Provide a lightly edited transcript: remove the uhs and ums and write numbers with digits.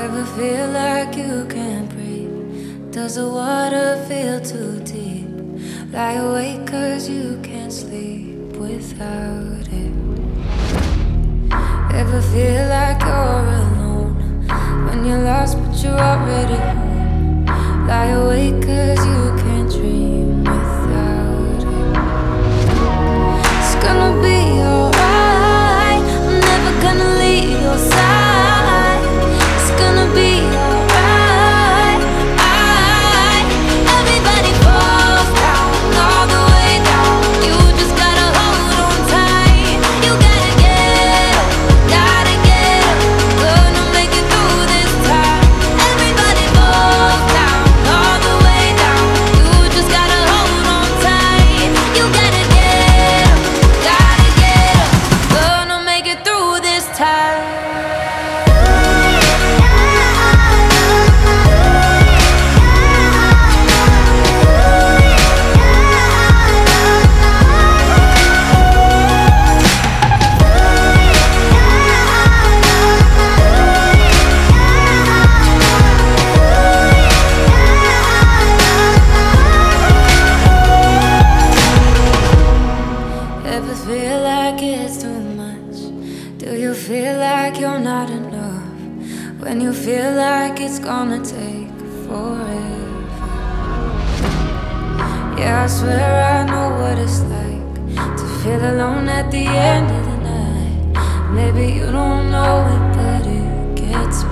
Ever feel like you can't breathe? Does the water feel too deep? Lie awake cause you can't sleep without it. Ever feel like you're alone? When you're lost but you're already home. Lie awake cause you can't dream without it. It's gonna be alright. I'm never gonna leave your side. It's gonna be alright. Everybody falls down, all the way down. You just gotta hold on tight. You gotta get up, gotta get up. Gonna make it through this time. Everybody falls down, all the way down. You just gotta hold on tight. You gotta get up, gotta get up. Gonna make it through this time. Ever feel like it's too much? Do you feel like you're not enough? When you feel like it's gonna take forever. Yeah, I swear I know what it's like to feel alone at the end of the night. Maybe you don't know it, but it gets